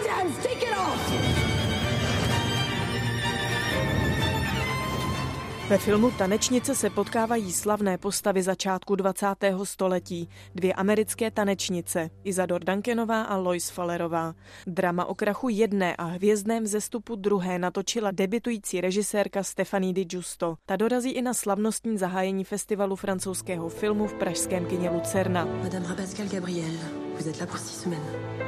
hands, take it off! Ve filmu Tanečnice se potkávají slavné postavy začátku 20. století. Dvě americké tanečnice, Isadora Duncanová a Lois Fullerová. Drama o krachu jedné a hvězdném vzestupu druhé natočila debitující režisérka Stéphanie Di Giusto. Ta dorazí i na slavnostní zahájení festivalu francouzského filmu v pražském kině Lucerna. Madame Rabascal Gabriel, vous êtes là pour 6 semaines.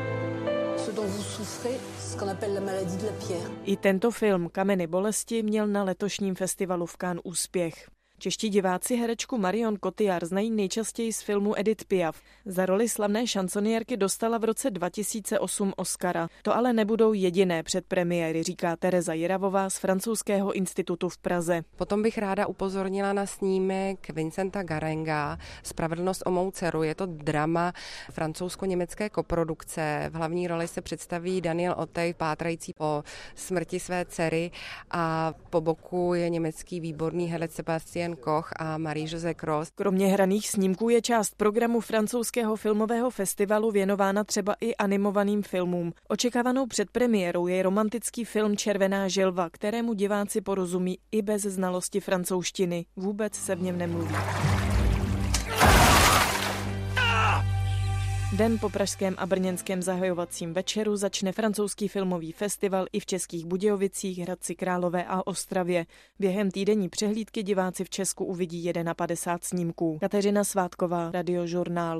I tento film Kameny bolesti měl na letošním festivalu v Cannes úspěch. Čeští diváci herečku Marion Cotillard znají nejčastěji z filmu Edith Piaf. Za roli slavné šansonierky dostala v roce 2008 Oscara. To ale nebudou jediné předpremiéry, říká Tereza Jiravová z Francouzského institutu v Praze. Potom bych ráda upozornila na snímek Vincenta Garanga Spravedlnost o mou dceru. Je to drama francouzsko-německé koprodukce. V hlavní roli se představí Daniel Otey, pátrající po smrti své dcery, a po boku je německý výborný herec Sebastian Koch a Marie-José Cross. Kromě hraných snímků je část programu francouzského filmového festivalu věnována třeba i animovaným filmům. Očekávanou předpremiérou je romantický film Červená želva, kterému diváci porozumí i bez znalosti francouzštiny. Vůbec se v něm nemluví. Den po pražském a brněnském zahajovacím večeru začne francouzský filmový festival i v Českých Budějovicích, Hradci Králové a Ostravě. Během týdenní přehlídky diváci v Česku uvidí 51 snímků. Kateřina Svátková, Radiožurnál.